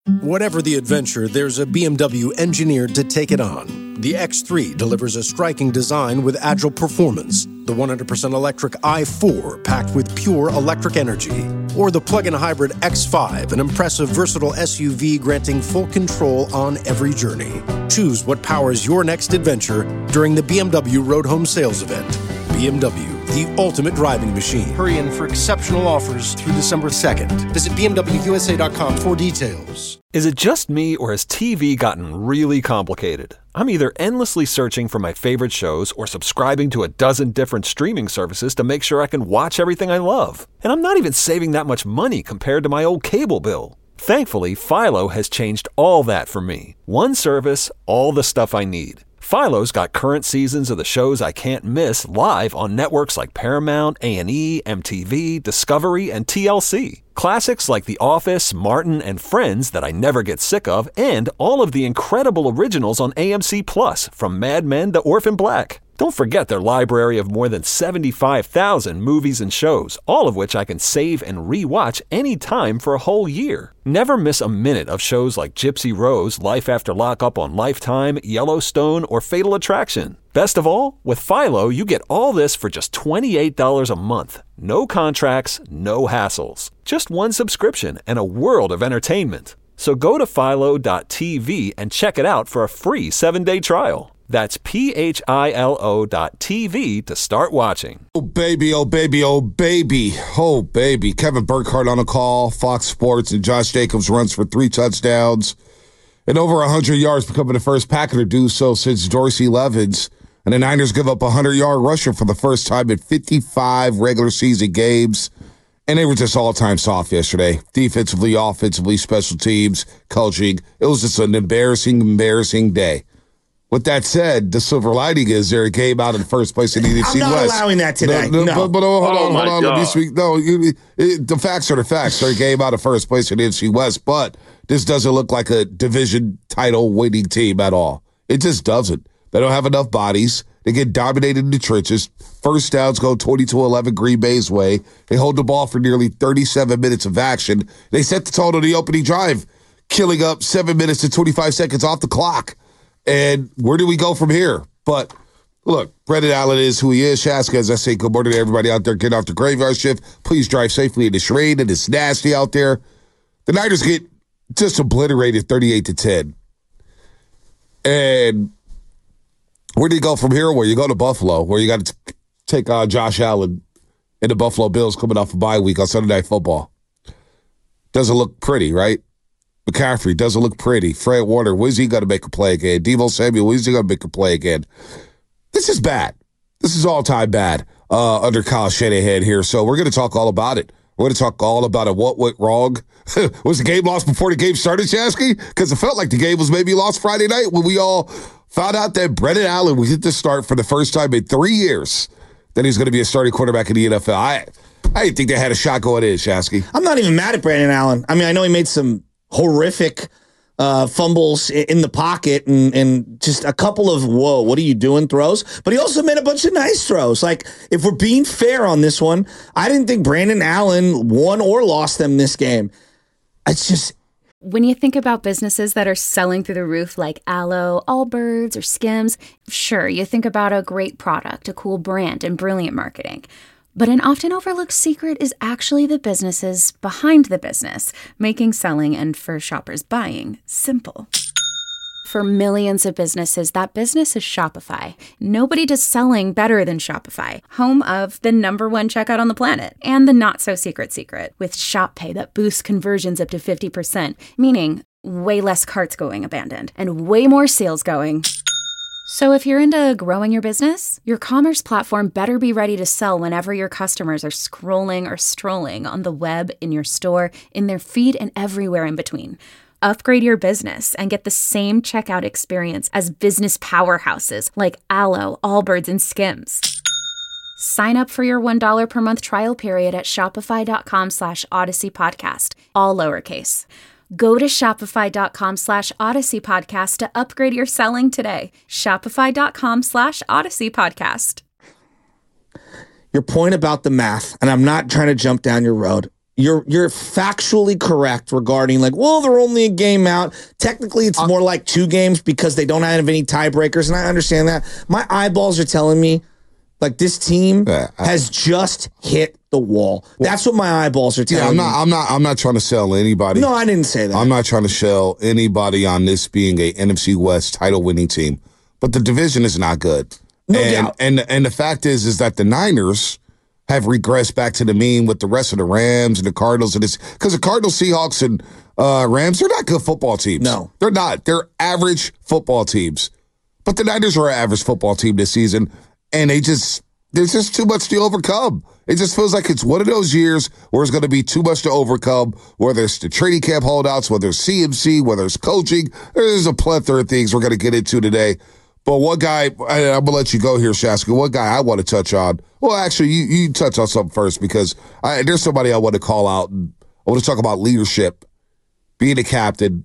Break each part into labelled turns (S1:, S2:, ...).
S1: Whatever the adventure, there's a BMW engineered to take it on. The X3 delivers a striking design with agile performance. The 100% electric i4 packed with pure electric energy. Or the plug-in hybrid X5, an impressive versatile SUV granting full control on every journey. Choose what powers your next adventure during the BMW Road Home Sales Event. BMW, the ultimate driving machine. Hurry in for exceptional offers through December 2nd. Visit BMWUSA.com for details.
S2: Is it just me, or has TV gotten really complicated? I'm either endlessly searching for my favorite shows or subscribing to a dozen different streaming services to make sure I can watch everything I love. And I'm not even saving that much money compared to my old cable bill. Thankfully, Philo has changed all that for me. One service, all the stuff I need. Philo's got current seasons of the shows I can't miss live on networks like Paramount, A&E, MTV, Discovery, and TLC. Classics like The Office, Martin, and Friends that I never get sick of, and all of the incredible originals on AMC+, from Mad Men to Orphan Black. Don't forget their library of more than 75,000 movies and shows, all of which I can save and re-watch anytime for a whole year. Never miss a minute of shows like Gypsy Rose, Life After Lockup on Lifetime, Yellowstone, or Fatal Attraction. Best of all, with Philo, you get all this for just $28 a month. No contracts, no hassles. Just one subscription and a world of entertainment. So go to philo.tv and check it out for a free 7-day trial. That's philo.tv to start watching.
S3: Oh, baby, oh, baby, oh, baby. Oh, baby. Kevin Burkhardt on a call, Fox Sports, and Josh Jacobs runs for 3 touchdowns and over 100 yards, becoming the first Packer to do so since Dorsey Levens. And the Niners give up a 100-yard rusher for the first time in 55 regular season games. And they were just all-time soft yesterday. Defensively, offensively, special teams, coaching. It was just an embarrassing day. With that said, the silver lining is they're a game out in the first place in the NFC West.
S4: I'm not allowing that today. No.
S3: But hold on. Let me speak. No, the facts are the facts. They're a game out of first place in the NFC West, but this doesn't look like a division title winning team at all. It just doesn't. They don't have enough bodies. They get dominated in the trenches. First downs go 22-11 Green Bay's way. They hold the ball for nearly 37 minutes of action. They set the tone on the opening drive, killing up 7 minutes and 25 seconds off the clock. And where do we go from here? But look, Brendan Allen is who he is. Shaska, as I say, good morning to everybody out there getting off the graveyard shift. Please drive safely in this rain. It is nasty out there. The Niners get just obliterated 38-10. And where do you go from here? Where you go to Buffalo, where you got to take Josh Allen and the Buffalo Bills coming off a bye week on Sunday Night Football. Doesn't look pretty, right? McCaffrey doesn't look pretty. Fred Warner, when is he going to make a play again? Deebo Samuel, when is he going to make a play again? This is bad. This is all-time bad under Kyle Shanahan here. So we're going to talk all about it. We're going to talk all about it. What went wrong? Was the game lost before the game started, Shasky? Because it felt like the game was maybe lost Friday night when we all found out that Brendan Allen was at the start for the first time in 3 years that he's going to be a starting quarterback in the NFL. I didn't think they had a shot going in, Shasky.
S4: I'm not even mad at Brendan Allen. I mean, I know he made some horrific fumbles in the pocket and just a couple of, whoa, what are you doing throws? But he also made a bunch of nice throws. Like, if we're being fair on this one, I didn't think Brendan Allen won or lost them this game. It's just...
S5: When you think about businesses that are selling through the roof like Aloe, Allbirds, or Skims, sure, you think about a great product, a cool brand, and brilliant marketing. But an often overlooked secret is actually the businesses behind the business, making selling and for shoppers buying simple. For millions of businesses, that business is Shopify. Nobody does selling better than Shopify, home of the #1 checkout on the planet, and the not-so-secret secret, with Shop Pay that boosts conversions up to 50%, meaning way less carts going abandoned, and way more sales going. So if you're into growing your business, your commerce platform better be ready to sell whenever your customers are scrolling or strolling on the web, in your store, in their feed, and everywhere in between. Upgrade your business and get the same checkout experience as business powerhouses like Aloe, Allbirds, and Skims. Sign up for your $1 per month trial period at shopify.com/Odyssey Podcast, all lowercase. Go to shopify.com/Odyssey Podcast to upgrade your selling today. Shopify.com/Odyssey Podcast.
S4: Your point about the math, and I'm not trying to jump down your road, you're factually correct regarding they're only a game out. Technically, it's more like 2 games because they don't have any tiebreakers, and I understand that. My eyeballs are telling me this team has just hit the wall. That's what my eyeballs are telling me.
S3: I'm not trying to sell anybody.
S4: No, I didn't say that.
S3: I'm not trying to sell anybody on this being a NFC West title winning team, but the division is not good.
S4: No doubt.
S3: And the fact is that the Niners have regressed back to the mean with the rest of the Rams and the Cardinals and this, because the Cardinals, Seahawks, and Rams, they're not good football teams.
S4: No.
S3: They're not. They're average football teams. But the Niners are an average football team this season, and there's just too much to overcome. It just feels like it's one of those years where it's going to be too much to overcome, whether it's the training camp holdouts, whether it's CMC, whether it's coaching. There's a plethora of things we're going to get into today. But one guy, I'm going to let you go here, Shaska. One guy I want to touch on. Well, actually, you touch on something first because there's somebody I want to call out. And I want to talk about leadership, being a captain,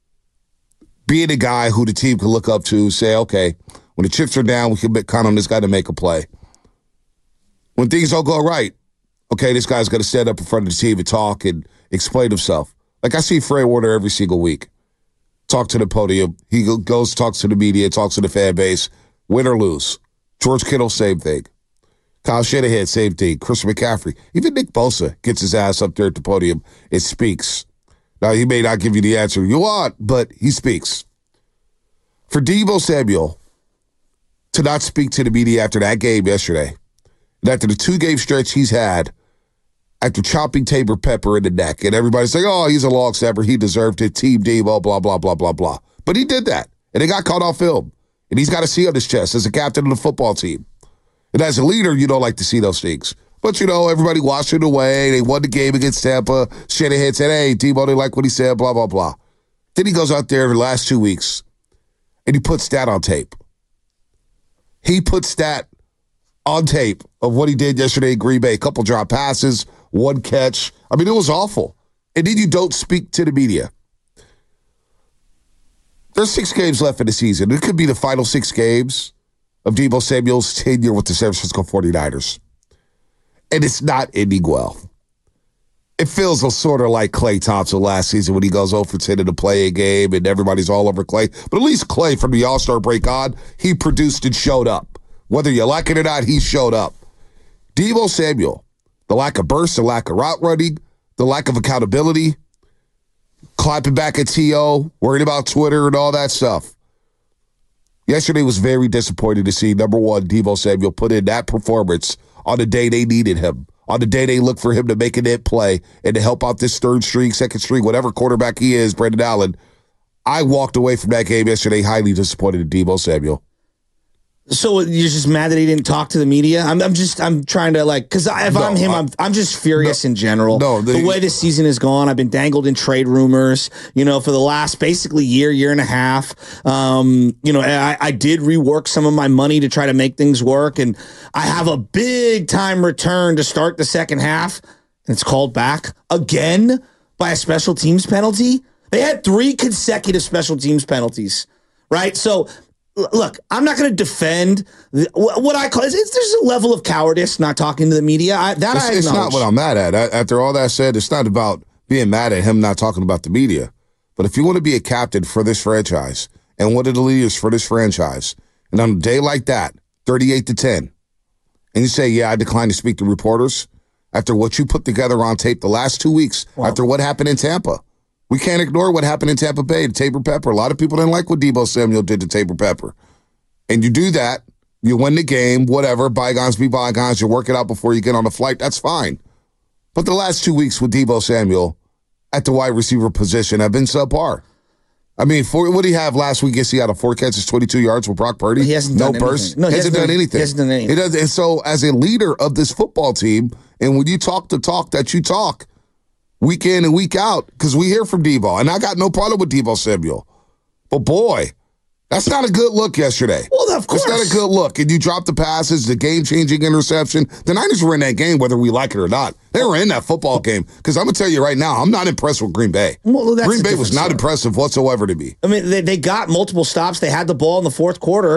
S3: being a guy who the team can look up to, say, okay, when the chips are down, we can count on this guy to make a play. When things don't go right, okay, this guy's going to stand up in front of the team and talk and explain himself. Like I see Fred Warner every single week. Talk to the podium. He goes, talks to the media, talks to the fan base. Win or lose. George Kittle, same thing. Kyle Shanahan, same thing. Chris McCaffrey. Even Nick Bosa gets his ass up there at the podium and speaks. Now, he may not give you the answer you want, but he speaks. For Deebo Samuel to not speak to the media after that game yesterday, and after the 2-game stretch he's had, after chopping Tabor Pepper in the neck, and everybody's saying, oh, he's a long snapper, he deserved it, Team Deebo, blah, blah, blah, blah, blah. But he did that, and it got caught on film. And he's got a C on his chest as a captain of the football team. And as a leader, you don't like to see those things. But, everybody washed it away. They won the game against Tampa. Shanahan said, hey, Deebo didn't like what he said, blah, blah, blah. Then he goes out there the last 2 weeks, and he puts that on tape. He puts that on tape of what he did yesterday in Green Bay. A couple drop passes, 1 catch. I mean, it was awful. And then you don't speak to the media. There's 6 games left in the season. It could be the final 6 games of Deebo Samuel's tenure with the San Francisco 49ers. And it's not ending well. It feels sort of like Klay Thompson last season when he goes 0 for 10 in the play-in game and everybody's all over Klay. But at least Klay, from the All-Star break on, he produced and showed up. Whether you like it or not, he showed up. Deebo Samuel, the lack of burst, the lack of route running, the lack of accountability, clapping back at T.O., worried about Twitter and all that stuff. Yesterday was very disappointing to see, number one, Deebo Samuel put in that performance on the day they needed him, on the day they looked for him to make a net play and to help out this third string, second string, whatever quarterback he is, Brendan Allen. I walked away from that game yesterday highly disappointed in Deebo Samuel.
S4: So you're just mad that he didn't talk to the media? I'm trying to because if I'm him, I'm just furious in general. The way this season has gone, I've been dangled in trade rumors, for the last basically year and a half. I did rework some of my money to try to make things work, and I have a big time return to start the second half, and it's called back again by a special teams penalty. They had 3 consecutive special teams penalties, right? So. Look, I'm not going to defend what I call there's a level of cowardice not talking to the media. It's
S3: not what I'm mad at. After all that said, it's not about being mad at him not talking about the media. But if you want to be a captain for this franchise and one of the leaders for this franchise, and on a day like that, 38-10, and you say, yeah, I declined to speak to reporters after what you put together on tape the last 2 weeks, after what happened in Tampa. We can't ignore what happened in Tampa Bay to Tabor Pepper. A lot of people didn't like what Deebo Samuel did to Tabor Pepper. And you do that, you win the game, whatever, bygones be bygones, you work it out before you get on the flight, that's fine. But the last 2 weeks with Deebo Samuel at the wide receiver position have been subpar. I mean, what did he have last week? Yes, he had 4 catches, 22 yards with Brock Purdy.
S4: He hasn't done
S3: burst.
S4: No,
S3: he hasn't done anything.
S4: He hasn't done anything.
S3: He does, and so as a leader of this football team, and when you talk the talk that you talk, week in and week out, because we hear from Deebo, and I got no problem with Deebo Samuel. But boy, that's not a good look yesterday.
S4: Well, of course.
S3: It's not a good look. And you drop the passes, the game-changing interception. The Niners were in that game whether we like it or not. They were in that football game. Because I'm going to tell you right now, I'm not impressed with Green Bay.
S4: Well,
S3: Green Bay was not impressive whatsoever to me.
S4: I mean, they got multiple stops. They had the ball in the fourth quarter.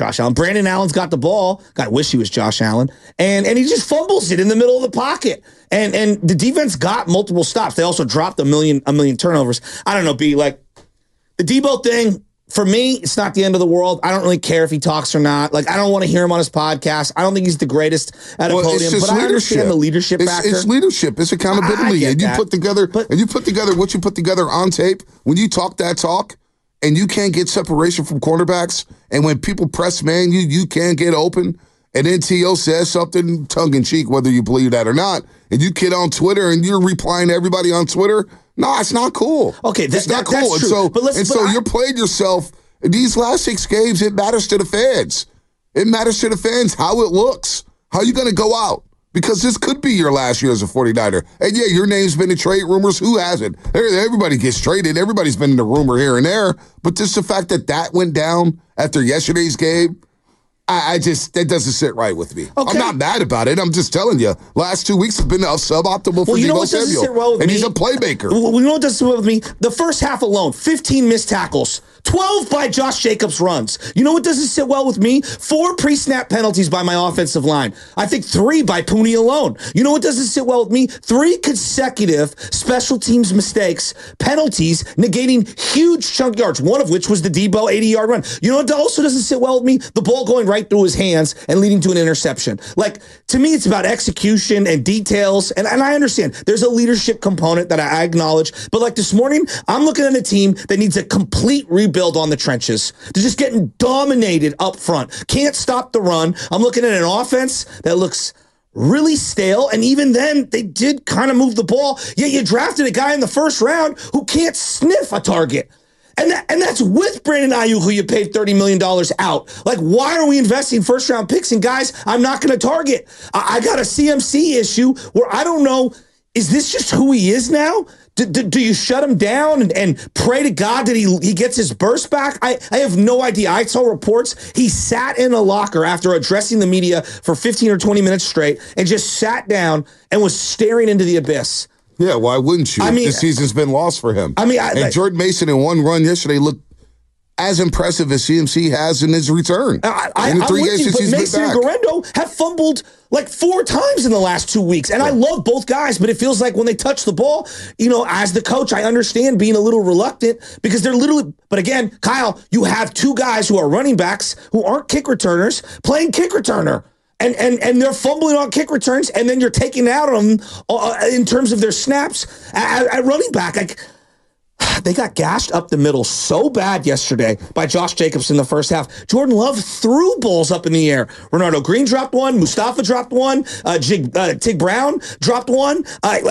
S4: Brandon Allen's got the ball. God, I wish he was Josh Allen. And he just fumbles it in the middle of the pocket. And the defense got multiple stops. They also dropped a million turnovers. I don't know, B, like the Debo thing, for me, it's not the end of the world. I don't really care if he talks or not. Like, I don't want to hear him on his podcast. I don't think he's the greatest at a podium, but I understand the leadership factor.
S3: It's leadership. It's accountability. And you put together what you put together on tape. When you talk that talk and you can't get separation from quarterbacks, and when people press man you can't get open, and then T.O. says something tongue-in-cheek, whether you believe that or not, and you get on Twitter and you're replying to everybody on Twitter, no, it's not cool.
S4: Okay,
S3: it's not cool.
S4: That's true.
S3: So you're playing yourself. These last 6 games, it matters to the fans. It matters to the fans how it looks. How you going to go out? Because this could be your last year as a 49er. And yeah, your name's been in trade rumors. Who hasn't? Everybody gets traded. Everybody's been in the rumor here and there. But just the fact that went down after yesterday's game, that doesn't sit right with me. Okay. I'm not mad about it. I'm just telling you, last 2 weeks have been suboptimal for Deebo Samuel. And he's a playmaker.
S4: Well, you know what doesn't sit well with me? The first half alone, 15 missed tackles. 12 by Josh Jacobs runs. You know what doesn't sit well with me? 4 pre-snap penalties by my offensive line. I think 3 by Pooney alone. You know what doesn't sit well with me? 3 consecutive special teams mistakes, penalties, negating huge chunk yards, one of which was the Debo 80-yard run. You know what also doesn't sit well with me? The ball going right through his hands and leading to an interception. Like, to me, it's about execution and details, and I understand there's a leadership component that I acknowledge, but like this morning, I'm looking at a team that needs a complete rebuild on the trenches. They're just getting dominated up front. Can't stop the run. I'm looking at an offense that looks really stale, and even then, they did kind of move the ball. Yet you drafted a guy in the first round who can't sniff a target. And that's with Brandon Ayuk, who you paid $30 million out. Like, why are we investing first-round picks in guys I'm not going to target? I got a CMC issue where I don't know, is this just who he is now? Do you shut him down and pray to God that he gets his burst back? I have no idea. I saw reports he sat in a locker after addressing the media for 15 or 20 minutes straight and just sat down and was staring into the abyss.
S3: Yeah, why wouldn't you? I mean, this season's been lost for him. Jordan Mason in one run yesterday looked as impressive as CMC has in his return.
S4: I'm with you, but Mason and Guerrero have fumbled like 4 times in the last 2 weeks. And I love both guys, but it feels like when they touch the ball, you know, as the coach, I understand being a little reluctant because they're literally, but again, Kyle, you have 2 guys who are running backs who aren't kick returners playing kick returner. And they're fumbling on kick returns, and then you're taking out on them in terms of their snaps at running back. They got gashed up the middle so bad yesterday by Josh Jacobs in the first half. Jordan Love threw balls up in the air. Ronaldo Green dropped one. Mustafa dropped one. Tig Brown dropped one.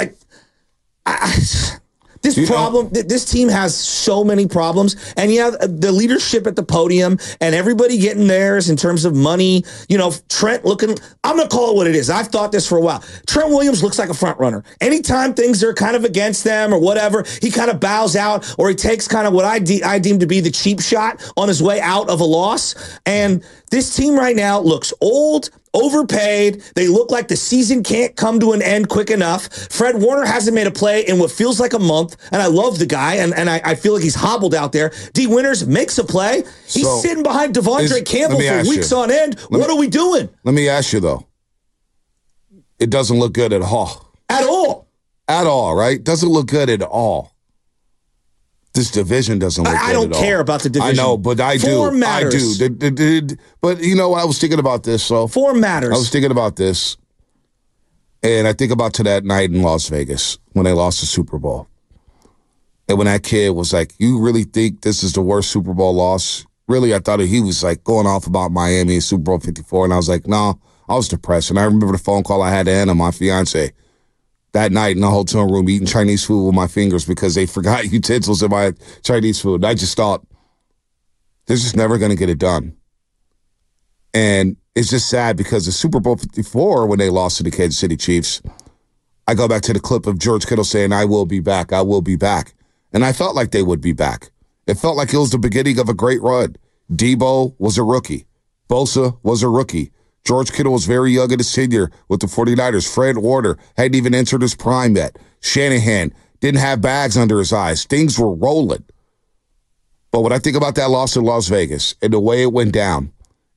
S4: This team has so many problems. And yeah, the leadership at the podium and everybody getting theirs in terms of money. You know, Trent looking, I'm going to call it what it is. I've thought this for a while. Trent Williams looks like a front runner. Anytime things are kind of against them or whatever, he kind of bows out or he takes kind of what I deem to be the cheap shot on his way out of a loss. And this team right now looks old, overpaid. They look like the season can't come to an end quick enough. Fred Warner hasn't made a play in what feels like a month, and I love the guy, and I feel like he's hobbled out there. D. Winters makes a play. He's sitting behind Devondre Campbell for weeks on end. What are we doing?
S3: Let me ask you, though. It doesn't look good at all.
S4: At all.
S3: At all, right? Doesn't look good at all. This division doesn't look good at all.
S4: I don't care about the division.
S3: I know, but I do.
S4: Form matters.
S3: I do. But, you know, I was thinking about this. So
S4: form matters.
S3: I was thinking about this. And I think about to that night in Las Vegas when they lost the Super Bowl. And when that kid was like, you really think this is the worst Super Bowl loss? Really, I thought he was like going off about Miami and Super Bowl 54. And I was like, no, I was depressed. And I remember the phone call I had to Anna, my fiance, that night in the hotel room eating Chinese food with my fingers because they forgot utensils in my Chinese food. And I just thought, they're just never going to get it done. And it's just sad because the Super Bowl 54, when they lost to the Kansas City Chiefs, I go back to the clip of George Kittle saying, I will be back, I will be back. And I felt like they would be back. It felt like it was the beginning of a great run. Debo was a rookie. Bosa was a rookie. George Kittle was very young in his tenure with the 49ers. Fred Warner hadn't even entered his prime yet. Shanahan didn't have bags under his eyes. Things were rolling. But when I think about that loss in Las Vegas and the way it went down,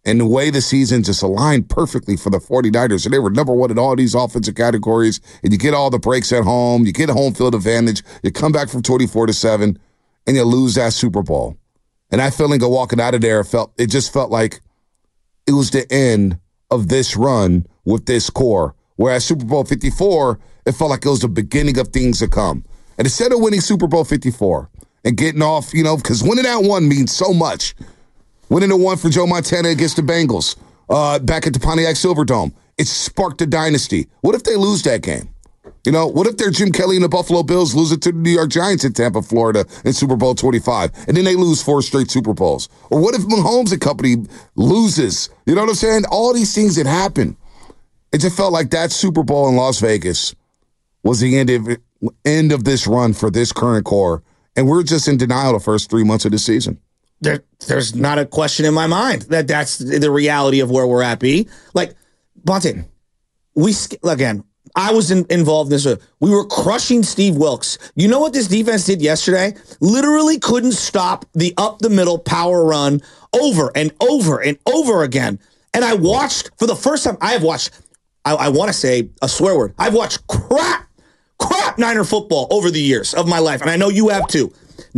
S3: And the way the season just aligned perfectly for the 49ers, and they were number one in all these offensive categories, and you get all the breaks at home, you get a home field advantage, you come back from 24-7, and you lose that Super Bowl. And that feeling of walking out of there, it just felt like it was the end of this run with this core. Whereas Super Bowl 54, it felt like it was the beginning of things to come. And instead of winning Super Bowl 54 and getting off, because winning that one means so much. Winning the one for Joe Montana against the Bengals back at the Pontiac Silverdome, it sparked a dynasty. What if they lose that game? What if they're Jim Kelly and the Buffalo Bills lose it to the New York Giants in Tampa, Florida in Super Bowl 25, and then they lose 4 straight Super Bowls? Or what if Mahomes and company loses? You know what I'm saying? All these things that happen. It just felt like that Super Bowl in Las Vegas was the end of this run for this current core, and we're just in denial the first 3 months of the season.
S4: There's not a question in my mind that's the reality of where we're at, B. Like, Bonte, I was involved in this. We were crushing Steve Wilks. You know what this defense did yesterday? Literally couldn't stop the up-the-middle power run over and over and over again. And I watched, for the first time, I want to say a swear word. I've watched crap Niner football over the years of my life, and I know you have too.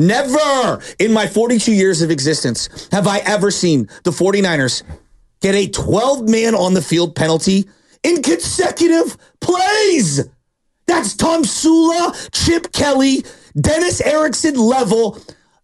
S4: Never in my 42 years of existence have I ever seen the 49ers get a 12-man on the field penalty in consecutive plays. That's Tom Sula, Chip Kelly, Dennis Erickson level,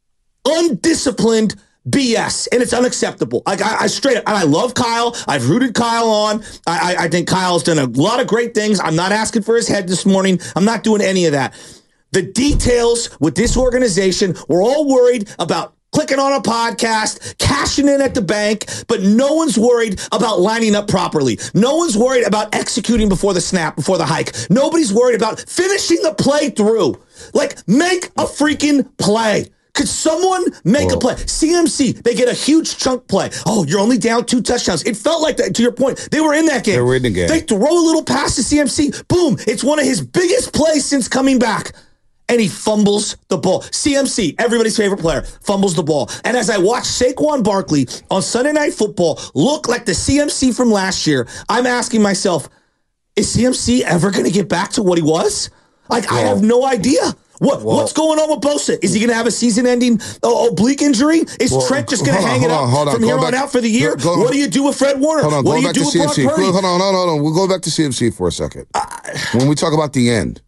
S4: undisciplined BS, and it's unacceptable. I straight up, and I love Kyle. I've rooted Kyle on. I think Kyle's done a lot of great things. I'm not asking for his head this morning. I'm not doing any of that. The details with this organization, we're all worried about clicking on a podcast, cashing in at the bank, but no one's worried about lining up properly. No one's worried about executing before the snap, before the hike. Nobody's worried about finishing the play through. Like, make a freaking play. Could someone make a play? CMC, they get a huge chunk play. Oh, you're only down 2 touchdowns. It felt like that, to your point. They were in that game.
S3: They were in the game.
S4: They throw a little pass to CMC. Boom. It's one of his biggest plays since coming back. And he fumbles the ball. CMC, everybody's favorite player, fumbles the ball. And as I watch Saquon Barkley on Sunday Night Football look like the CMC from last year, I'm asking myself, is CMC ever going to get back to what he was? I have no idea. What's going on with Bosa? Is he going to have a season-ending oblique injury? Is Trent just going to hang it up from here on out for the year? What do you do with Fred Warner?
S3: What
S4: do you do with Brock Purdy?
S3: Hold on. We'll go back to CMC for a second. When we talk about the end,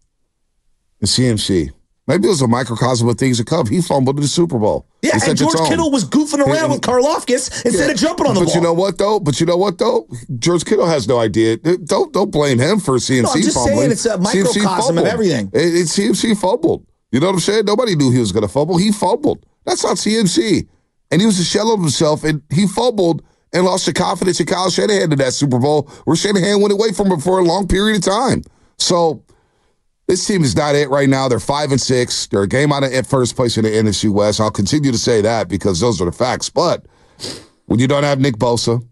S3: the CMC, maybe it was a microcosm of things to come. He fumbled in the Super Bowl.
S4: Yeah, and George Kittle was goofing around with Karlaftis instead of jumping on the ball.
S3: But you know what, though? George Kittle has no idea. Don't blame him for CMC fumbling.
S4: I'm just saying it's a microcosm of everything.
S3: CMC fumbled. You know what I'm saying? Nobody knew he was going to fumble. He fumbled. That's not CMC. And he was a shell of himself, and he fumbled and lost the confidence in Kyle Shanahan in that Super Bowl, where Shanahan went away from him for a long period of time. So this team is not it right now. They're 5-6. They're a game out of first place in the NFC West. I'll continue to say that because those are the facts. But when you don't have Nick Bosa,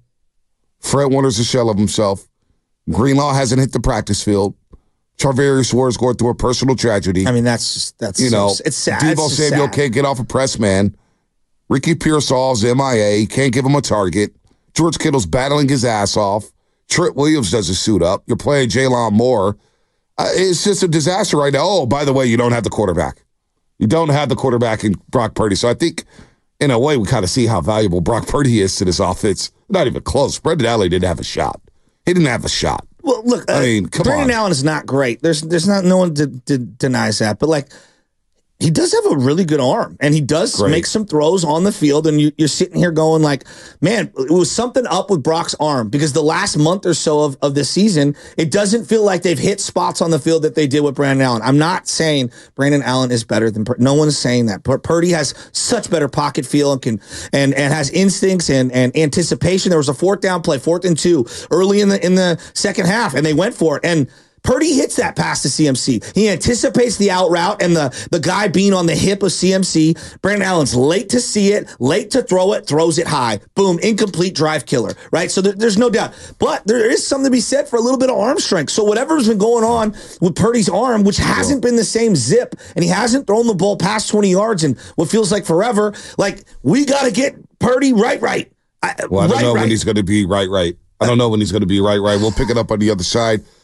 S3: Fred Warner's a shell of himself, Greenlaw hasn't hit the practice field, Charvarius Ward's going through a personal tragedy.
S4: I mean, it's sad.
S3: Deebo Samuel can't get off a press man. Ricky Pearsall's MIA. He can't give him a target. George Kittle's battling his ass off. Trent Williams doesn't suit up. You're playing Jalen Moore. It's just a disaster right now. Oh, by the way, you don't have the quarterback. You don't have the quarterback in Brock Purdy. So I think, in a way, we kind of see how valuable Brock Purdy is to this offense. Not even close. Brendan Allen didn't have a shot. He didn't have a shot.
S4: Well, look,
S3: I mean, come
S4: Brandon
S3: on.
S4: Allen is not great. There's no one denies that. But, like, he does have a really good arm, and he does make some throws on the field, and you're sitting here going like, man, it was something up with Brock's arm, because the last month or so of the season, it doesn't feel like they've hit spots on the field that they did with Brandon Allen. I'm not saying Brandon Allen is better than no one's saying that. Purdy has such better pocket feel and has instincts and anticipation. There was a 4th down play, 4th and 2, early in the second half, and they went for it. And Purdy hits that pass to CMC. He anticipates the out route and the guy being on the hip of CMC. Brandon Allen's late to see it, late to throw it, throws it high. Boom, incomplete drive killer, right? So there's no doubt. But there is something to be said for a little bit of arm strength. So whatever's been going on with Purdy's arm, which hasn't been the same zip, and he hasn't thrown the ball past 20 yards in what feels like forever, like, we got to get Purdy right.
S3: I don't know when he's going to be right. I don't know when he's going to be right. We'll pick it up on the other side.